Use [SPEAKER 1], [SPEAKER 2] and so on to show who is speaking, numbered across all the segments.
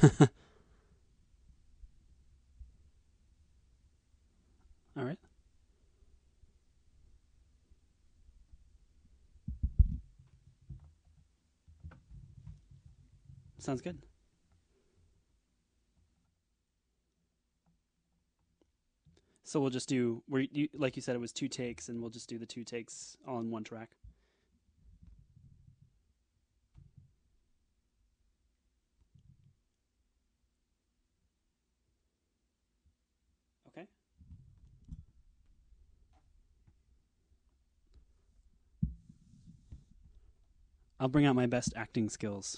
[SPEAKER 1] All right. Sounds good. So we'll just do where you like you said it was two takes, and we'll just do the two takes all in one track. Okay. I'll bring out my best acting skills.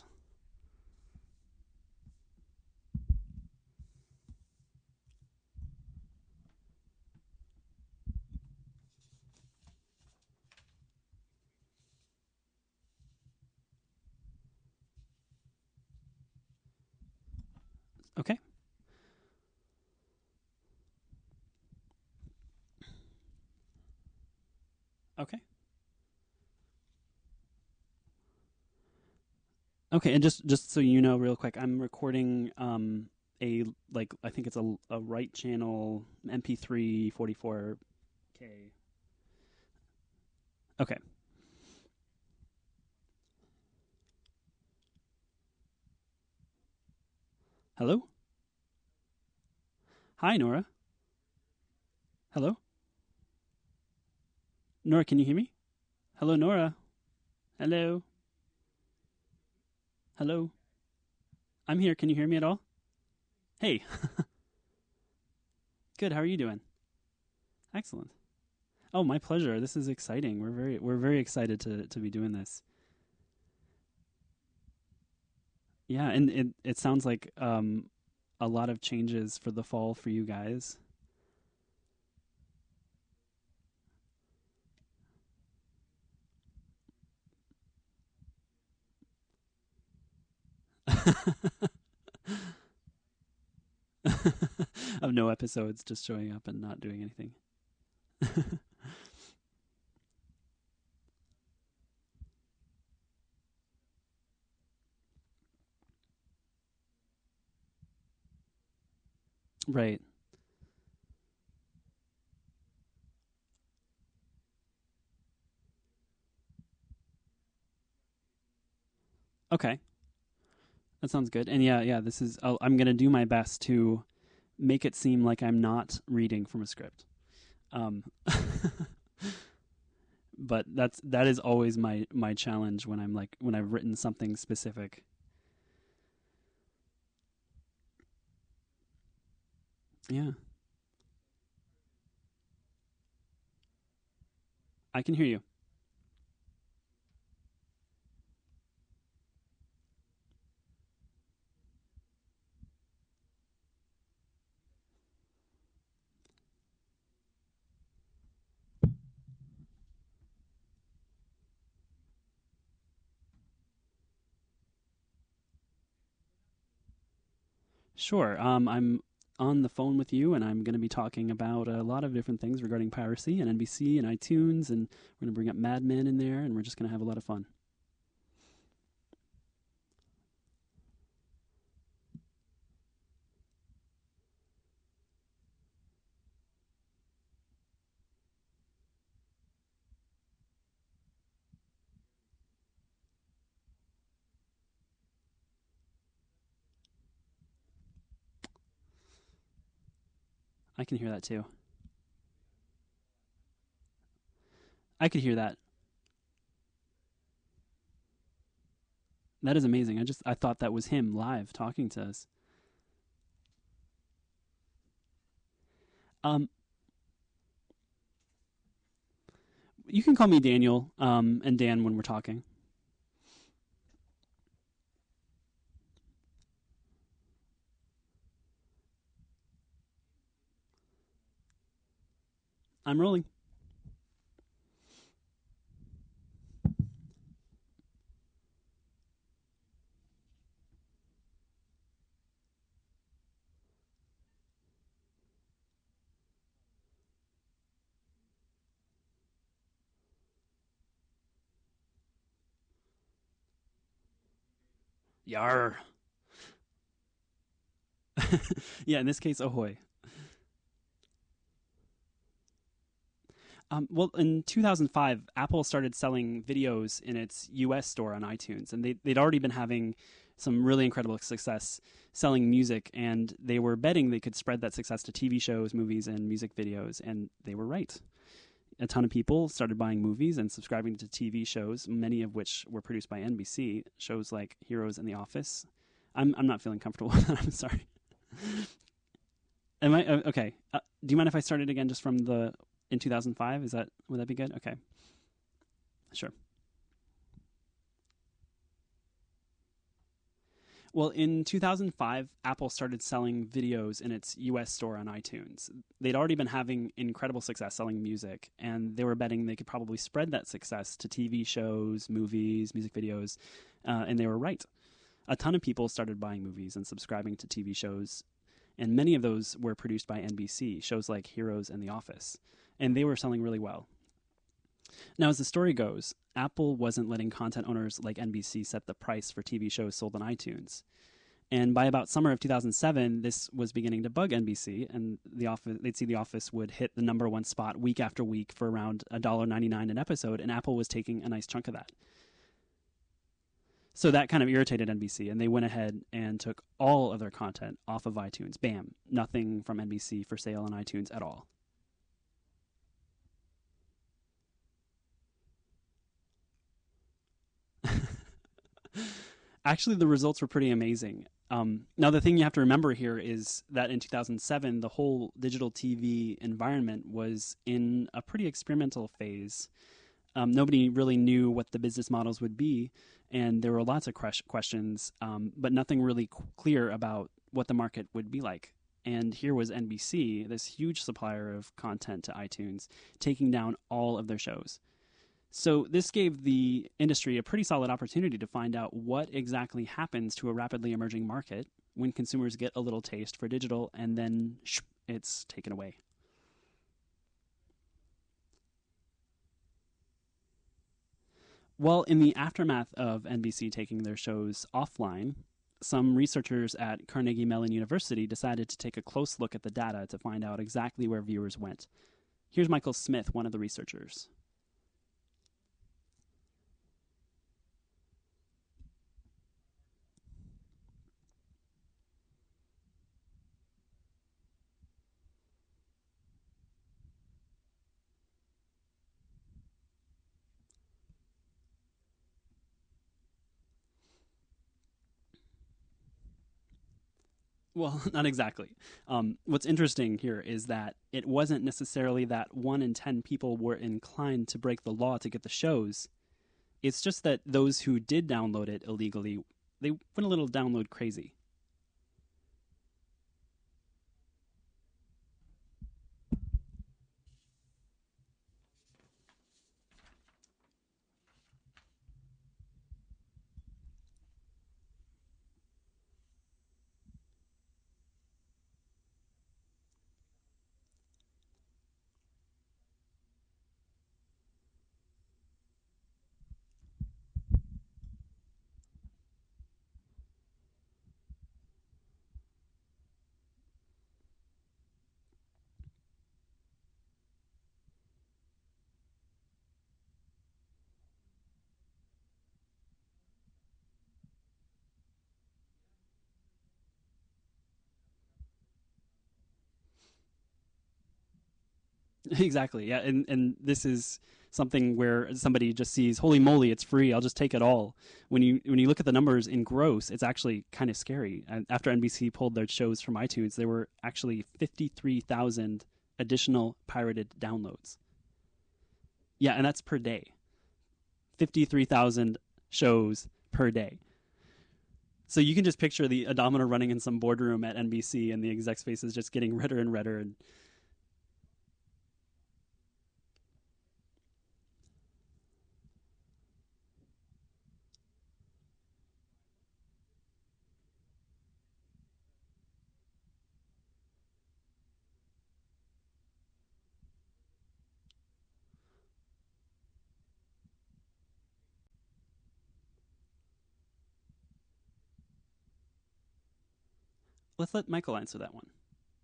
[SPEAKER 1] Okay. Okay. Okay, and just so you know, real quick, I'm recording a like I think it's a right channel MP3 44K. Okay. Hello. Hi, Nora. Hello, Nora. Can you hear me? Hello, Nora. Hello. Hello. I'm here. Can you hear me at all? Hey. Good. How are you doing? Excellent. Oh, my pleasure. This is exciting. We're very excited to be doing this. Yeah, and it sounds like a lot of changes for the fall for you guys. Of no episodes, just showing up and not doing anything. Right. Okay. That sounds good. And yeah, yeah, this is I'm going to do my best to make it seem like I'm not reading from a script. Um but that is always my challenge when I'm like when I've written something specific. Yeah. I can hear you. Sure. I'm on the phone with you, and I'm going to be talking about a lot of different things regarding piracy and NBC and iTunes, and we're going to bring up Mad Men in there, and we're just going to have a lot of fun. I can hear that too. I could hear that. That is amazing. I thought that was him live talking to us. Um, you can call me Daniel and Dan when we're talking. I'm rolling. Yar. Yeah, in this case, Ahoy. Well, in 2005, Apple started selling videos in its US store on iTunes, and they'd already been having some really incredible success selling music, and they were betting they could spread that success to TV shows, movies, and music videos, and they were right. A ton of people started buying movies and subscribing to TV shows, many of which were produced by NBC, shows like Heroes and The Office. I'm not feeling comfortable with that. I'm sorry. Am I okay? Do you mind if I started again just from the in 2005? Would that be good? Okay, sure. Well, in 2005, Apple started selling videos in its US store on iTunes. They'd already been having incredible success selling music, and they were betting they could probably spread that success to TV shows, movies, music videos, and they were right. A ton of people started buying movies and subscribing to TV shows, and many of those were produced by NBC, shows like Heroes and The Office, and they were selling really well. Now, as the story goes, Apple wasn't letting content owners like NBC set the price for TV shows sold on iTunes. And by about summer of 2007, this was beginning to bug NBC, and they'd see The Office would hit the number one spot week after week for around $1.99 an episode, and Apple was taking a nice chunk of that. So that kind of irritated NBC, and they went ahead and took all of their content off of iTunes. Bam, nothing from NBC for sale on iTunes at all. Actually, the results were pretty amazing. Now, the thing you have to remember here is that in 2007, the whole digital TV environment was in a pretty experimental phase. Nobody really knew what the business models would be, and there were lots of questions, but nothing really clear about what the market would be like. And here was NBC, this huge supplier of content to iTunes, taking down all of their shows. So this gave the industry a pretty solid opportunity to find out what exactly happens to a rapidly emerging market when consumers get a little taste for digital and then it's taken away. Well, in the aftermath of NBC taking their shows offline, some researchers at Carnegie Mellon University decided to take a close look at the data to find out exactly where viewers went. Here's Michael Smith, one of the researchers. Well, not exactly. What's interesting here is that it wasn't necessarily that 1 in 10 people were inclined to break the law to get the shows. It's just that those who did download it illegally, they went a little download crazy. Exactly. Yeah, and this is something where somebody just sees, holy moly, it's free. I'll just take it all. When you look at the numbers in gross, it's actually kind of scary. And after NBC pulled their shows from iTunes, there were actually 53,000 additional pirated downloads. Yeah, and that's per day. 53,000 shows per day. So you can just picture the odometer running in some boardroom at NBC and the execs' faces just getting redder and redder. And Let's let Michael answer that one.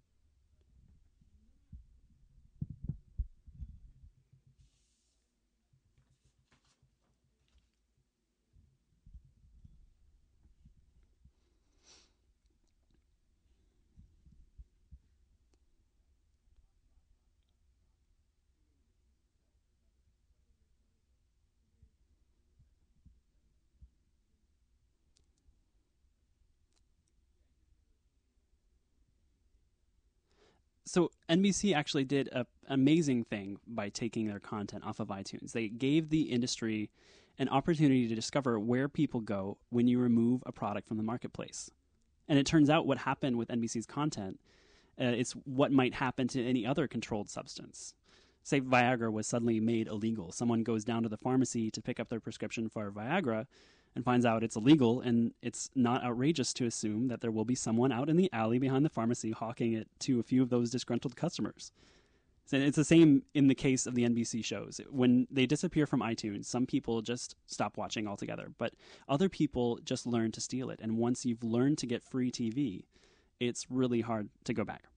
[SPEAKER 1] So NBC actually did an amazing thing by taking their content off of iTunes. They gave the industry an opportunity to discover where people go when you remove a product from the marketplace. And it turns out what happened with NBC's content is what might happen to any other controlled substance. Say Viagra was suddenly made illegal. Someone goes down to the pharmacy to pick up their prescription for Viagra and finds out it's illegal, and it's not outrageous to assume that there will be someone out in the alley behind the pharmacy hawking it to a few of those disgruntled customers. So it's the same in the case of the NBC shows. When they disappear from iTunes, some people just stop watching altogether, but other people just learn to steal it. And once you've learned to get free TV, it's really hard to go back.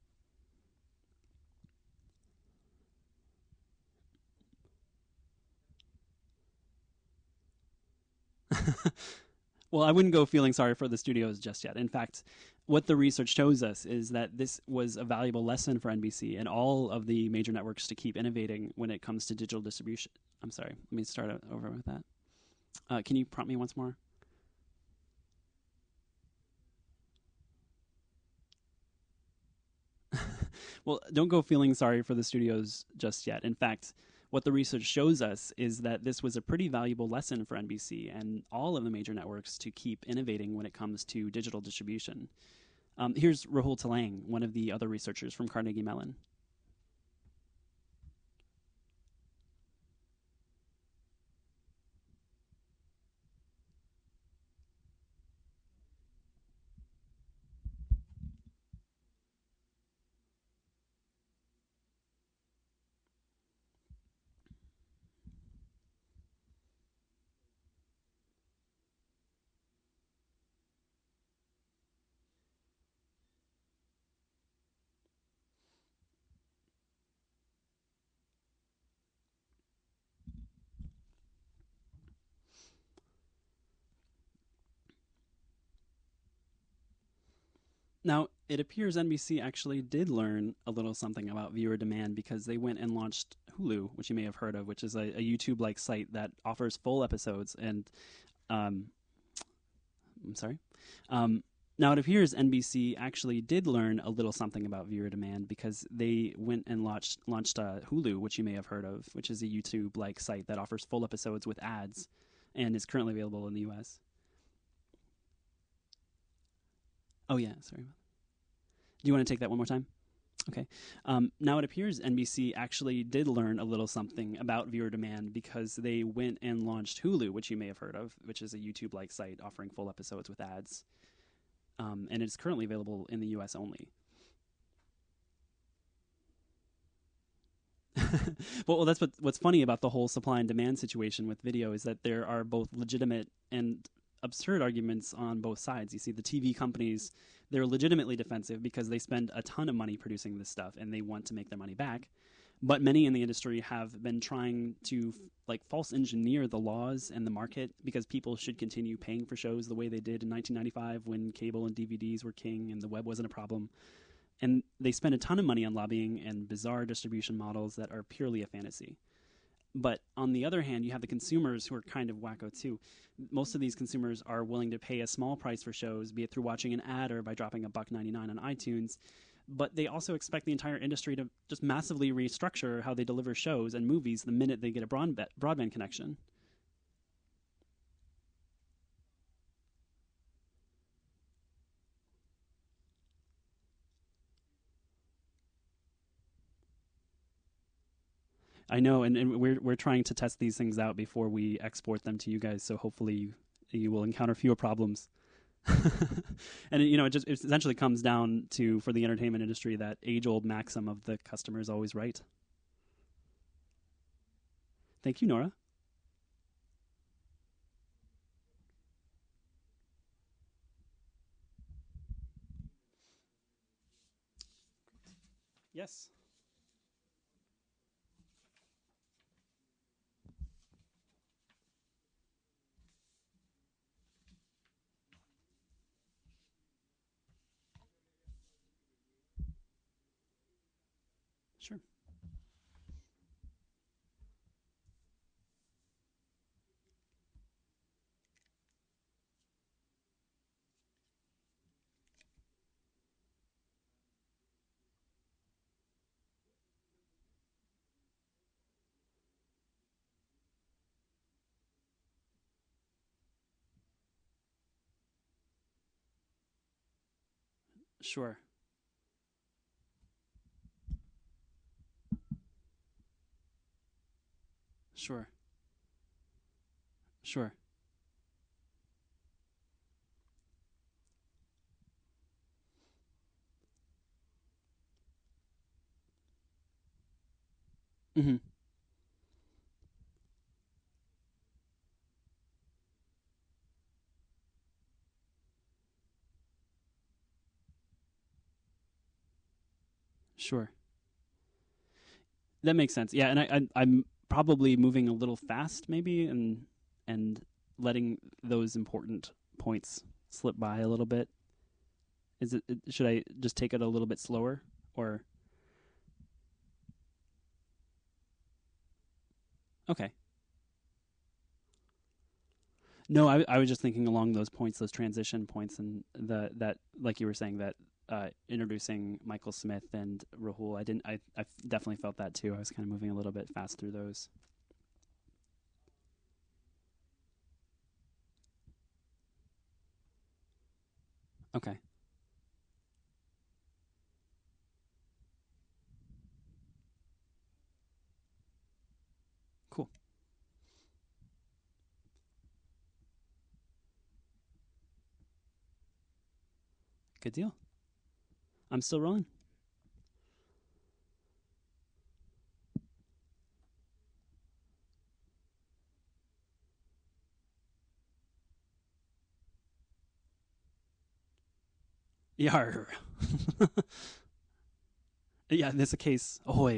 [SPEAKER 1] Well, I wouldn't go feeling sorry for the studios just yet. In fact, what the research shows us is that this was a valuable lesson for NBC and all of the major networks to keep innovating when it comes to digital distribution. I'm sorry, let me start over with that. Can you prompt me once more? Well, don't go feeling sorry for the studios just yet. In fact, what the research shows us is that this was a pretty valuable lesson for NBC and all of the major networks to keep innovating when it comes to digital distribution. Here's Rahul Talang, one of the other researchers from Carnegie Mellon. Now, it appears NBC actually did learn a little something about viewer demand because they went and launched Hulu, which you may have heard of, which is a YouTube like site that offers full episodes. And um, I'm sorry. Um, Now, it appears NBC actually did learn a little something about viewer demand because they went and launched Hulu, which you may have heard of, which is a YouTube like site that offers full episodes with ads and is currently available in the US. Oh, yeah, sorry. Do you want to take that one more time? Okay. Now, it appears NBC actually did learn a little something about viewer demand because they went and launched Hulu, which you may have heard of, which is a YouTube like site offering full episodes with ads. And it's currently available in the US only. Well, that's what's funny about the whole supply and demand situation with video is that there are both legitimate and absurd arguments on both sides. You see, the TV companies, they're legitimately defensive because they spend a ton of money producing this stuff and they want to make their money back. But many in the industry have been trying to like false engineer the laws and the market because people should continue paying for shows the way they did in 1995 when cable and DVDs were king and the web wasn't a problem. And they spend a ton of money on lobbying and bizarre distribution models that are purely a fantasy. But on the other hand, you have the consumers who are kind of wacko too. Most of these consumers are willing to pay a small price for shows, be it through watching an ad or by dropping a buck 99 on iTunes. But they also expect the entire industry to just massively restructure how they deliver shows and movies the minute they get a broadband connection. I know, and we're trying to test these things out before we export them to you guys. So hopefully you will encounter fewer problems. And it essentially comes down to for the entertainment industry that age old maxim of the customer is always right. Thank you, Nora. Yes. Sure. Sure. Sure. Sure. Hmm. Sure. That makes sense. Yeah, and I'm probably moving a little fast, maybe, and letting those important points slip by a little bit. Should I just take it a little bit slower, or okay? No, I was just thinking along those points, those transition points, and the that like you were saying that introducing Michael Smith and Rahul. I didn't. I definitely felt that too. I was kind of moving a little bit fast through those. Okay, cool, good deal. I'm still rolling. Yar. Yeah, in this case, ahoy.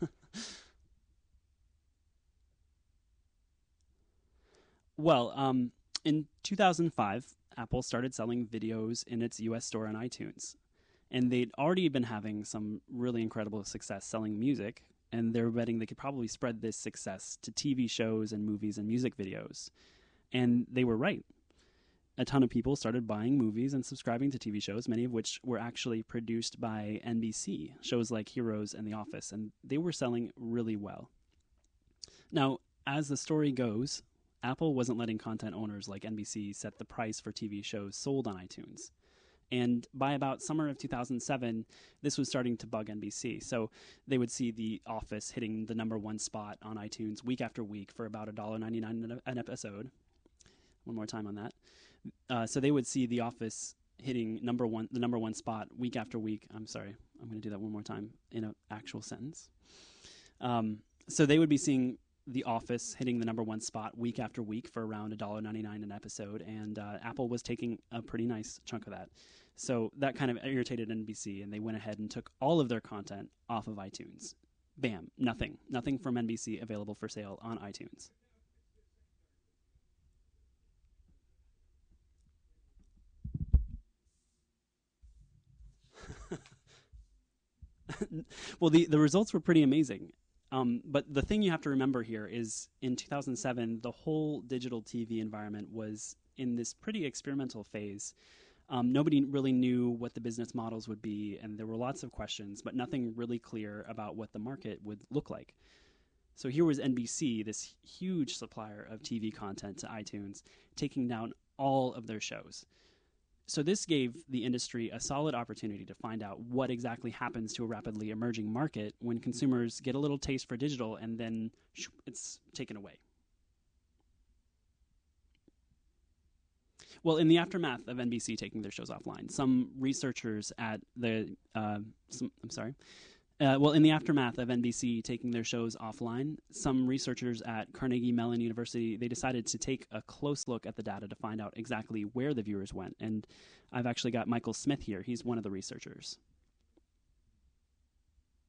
[SPEAKER 1] Well, in 2005, Apple started selling videos in its US store on iTunes. And they'd already been having some really incredible success selling music, and they were betting they could probably spread this success to TV shows and movies and music videos. And they were right. A ton of people started buying movies and subscribing to TV shows, many of which were actually produced by NBC, shows like Heroes and The Office, and they were selling really well. Now, as the story goes, Apple wasn't letting content owners like NBC set the price for TV shows sold on iTunes. And by about summer of 2007, this was starting to bug NBC. So they would see The Office hitting the number one spot on iTunes week after week for about $1.99 an episode. One more time on that. So they would see The Office hitting the number one spot week after week. I'm sorry, I'm going to do that one more time in an actual sentence. So they would be seeing The Office hitting the number one spot week after week for around $1.99 an episode, and Apple was taking a pretty nice chunk of that. So that kind of irritated NBC, and they went ahead and took all of their content off of iTunes. Bam, nothing from NBC available for sale on iTunes. Well, the results were pretty amazing. But the thing you have to remember here is in 2007, the whole digital TV environment was in this pretty experimental phase. Nobody really knew what the business models would be, and there were lots of questions, but nothing really clear about what the market would look like. So here was NBC, this huge supplier of TV content to iTunes, taking down all of their shows. So this gave the industry a solid opportunity to find out what exactly happens to a rapidly emerging market when consumers get a little taste for digital and then it's taken away. Well, in the aftermath of NBC taking their shows offline, some researchers at the I'm sorry. Well, in the aftermath of NBC taking their shows offline, some researchers at Carnegie Mellon University they decided to take a close look at the data to find out exactly where the viewers went. And I've actually got Michael Smith here. He's one of the researchers.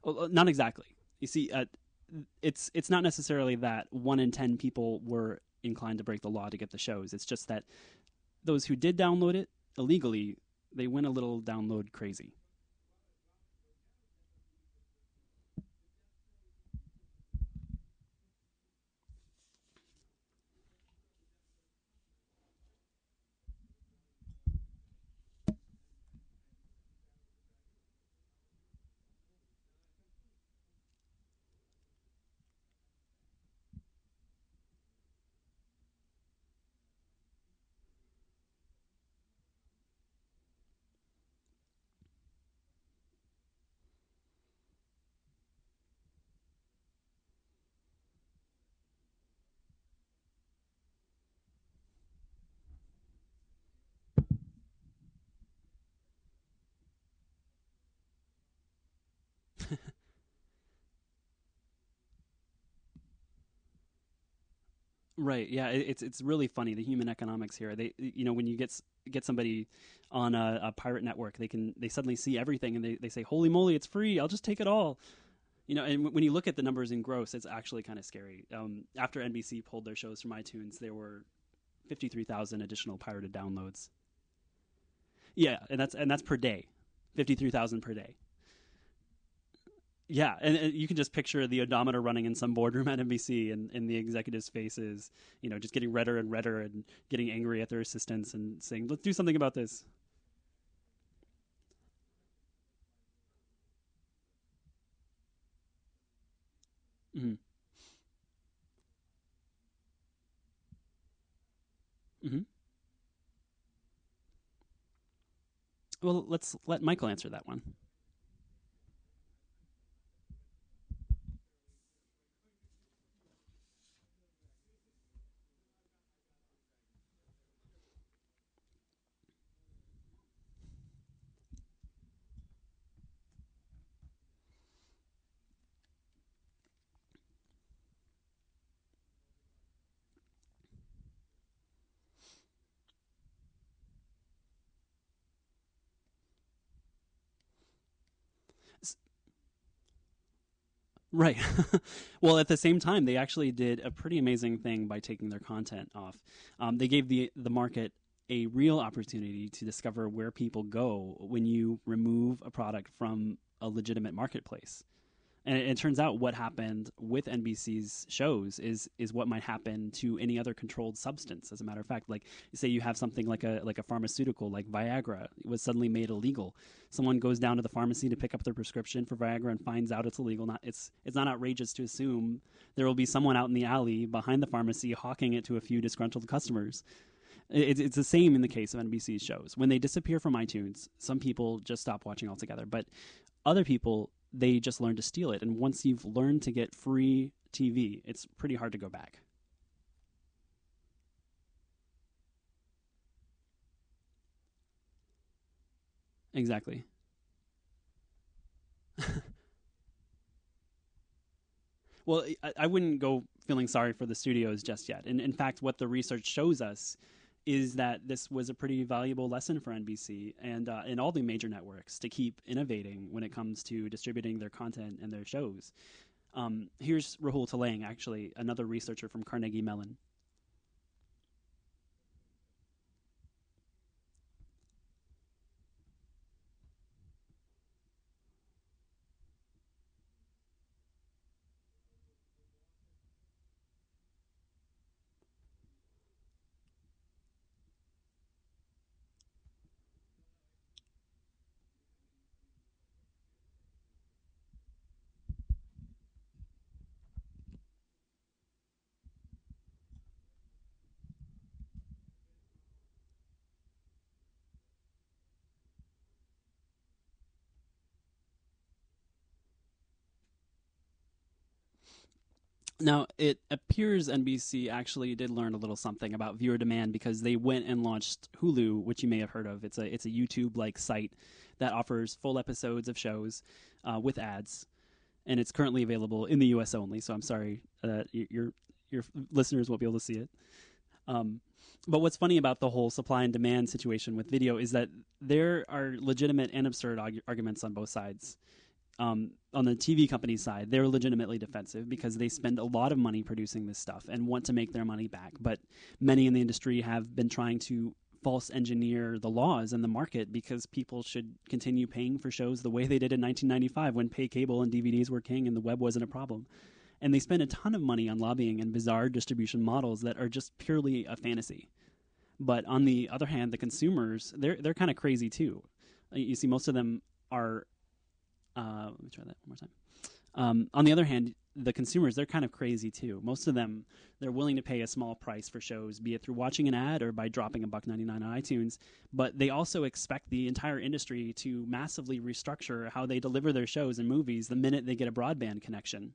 [SPEAKER 1] Well, not exactly. You see, it's not necessarily that 1 in 10 people were inclined to break the law to get the shows. It's just that those who did download it illegally, they went a little download crazy. Right. Yeah. It's really funny, the human economics here. When you get somebody on a pirate network, they suddenly see everything and they say, "Holy moly, it's free! I'll just take it all." And when you look at the numbers in gross, it's actually kind of scary. After NBC pulled their shows from iTunes, there were 53,000 additional pirated downloads. Yeah, and that's per day, 53,000 per day. Yeah, and you can just picture the odometer running in some boardroom at NBC, and the executives' faces, just getting redder and redder and getting angry at their assistants and saying, "Let's do something about this." Hmm. Hmm. Well, let's let Michael answer that one. Right. Well, at the same time, they actually did a pretty amazing thing by taking their content off. They gave the market a real opportunity to discover where people go when you remove a product from a legitimate marketplace. And it turns out what happened with NBC's shows is what might happen to any other controlled substance. As a matter of fact, like say you have something like a pharmaceutical like Viagra was suddenly made illegal. Someone goes down to the pharmacy to pick up their prescription for Viagra and finds out it's illegal. It's not outrageous to assume there will be someone out in the alley behind the pharmacy hawking it to a few disgruntled customers. It's the same in the case of NBC's shows. When they disappear from iTunes, some people just stop watching altogether. But other people, they just learn to steal it. And once you've learned to get free TV, it's pretty hard to go back. Exactly. Well, I wouldn't go feeling sorry for the studios just yet. And in fact, what the research shows us is that this was a pretty valuable lesson for NBC and all the major networks to keep innovating when it comes to distributing their content and their shows. Here's Rahul Talang, actually, another researcher from Carnegie Mellon. Now, it appears NBC actually did learn a little something about viewer demand because they went and launched Hulu, which you may have heard of. It's a YouTube like site that offers full episodes of shows with ads, and it's currently available in the U.S. only. So I'm sorry your listeners won't be able to see it. Um, but what's funny about the whole supply and demand situation with video is that there are legitimate and absurd arguments on both sides. on the TV company side, they're legitimately defensive because they spend a lot of money producing this stuff and want to make their money back. But many in the industry have been trying to false engineer the laws and the market because people should continue paying for shows the way they did in 1995 when pay cable and DVDs were king and the web wasn't a problem. And they spend a ton of money on lobbying and bizarre distribution models that are just purely a fantasy. But on the other hand, the consumers, they're kind of crazy too. You see, most of them are. Let me try that one more time. On the other hand, the consumers, they're kind of crazy too. Most of them, they're willing to pay a small price for shows, be it through watching an ad or by dropping $1.99 on iTunes. But they also expect the entire industry to massively restructure how they deliver their shows and movies the minute they get a broadband connection.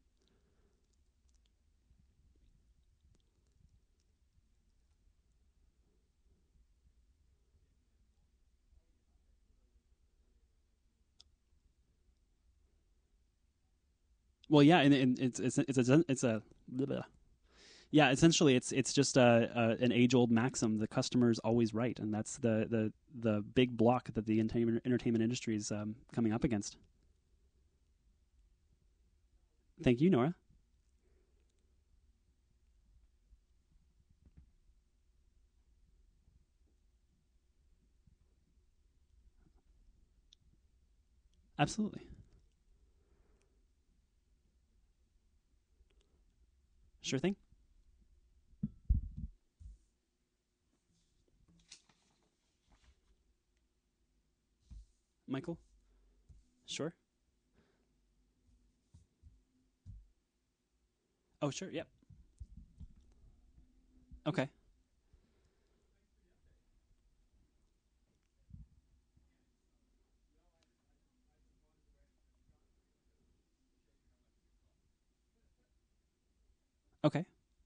[SPEAKER 1] Well, yeah, and it's a blah, blah. Yeah, essentially it's just an age old maxim: the customer's always right, and that's the big block that the entertainment industry is coming up against. Thank you, Nora. Absolutely, sure thing, Michael. Sure. Oh, sure. Yep. Okay. Okay.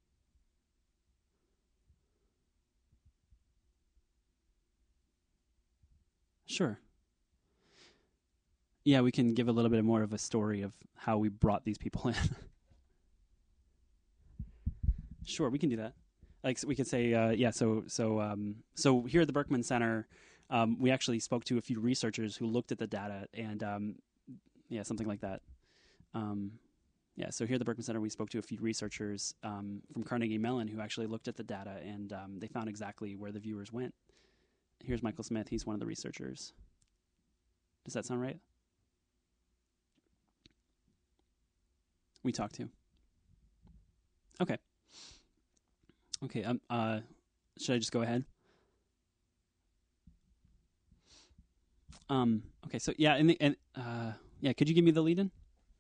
[SPEAKER 1] Sure. Yeah, we can give a little bit more of a story of how we brought these people in. Sure, we can do that. Like we could say, yeah. So here at the Berkman Center, we actually spoke to a few researchers who looked at the data, and yeah, something like that. Um, yeah. So here at the Berkman Center, we spoke to a few researchers from Carnegie Mellon who actually looked at the data, and they found exactly where the viewers went. Here's Michael Smith. He's one of the researchers. Does that sound right? We talked to. Okay. Okay. Should I just go ahead? Okay. So yeah, yeah, could you give me the lead in?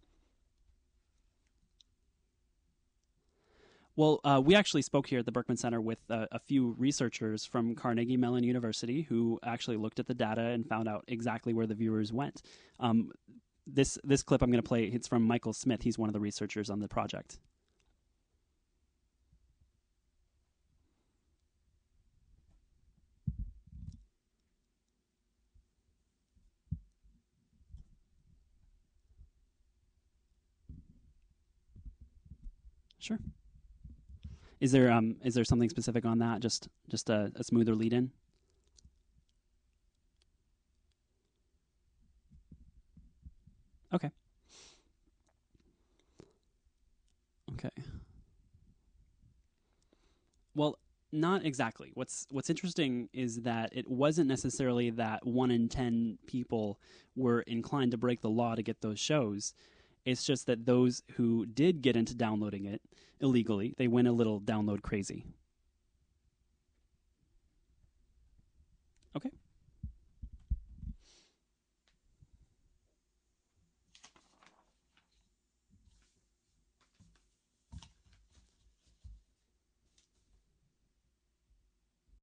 [SPEAKER 1] Well, we actually spoke here at the Berkman Center with a few researchers from Carnegie Mellon University who actually looked at the data and found out exactly where the viewers went. Um, this clip I'm going to play, it's from Michael Smith. He's one of the researchers on the project. Sure. Is there something specific on that? Just a smoother lead in. Okay. Okay. Well, not exactly. What's interesting is that it wasn't necessarily that 1 in 10 people were inclined to break the law to get those shows. It's just that those who did get into downloading it illegally, they went a little download crazy.